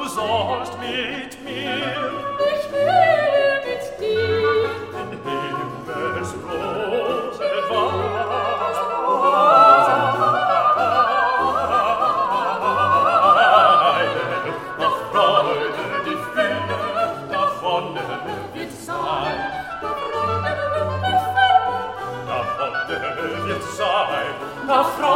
sollst mit mir. Ich will mit dir. In himmelsgroße Weide, nach Freude die Fülle, nach Wonne wird sein. Nach Wonne wird sein, nach Freude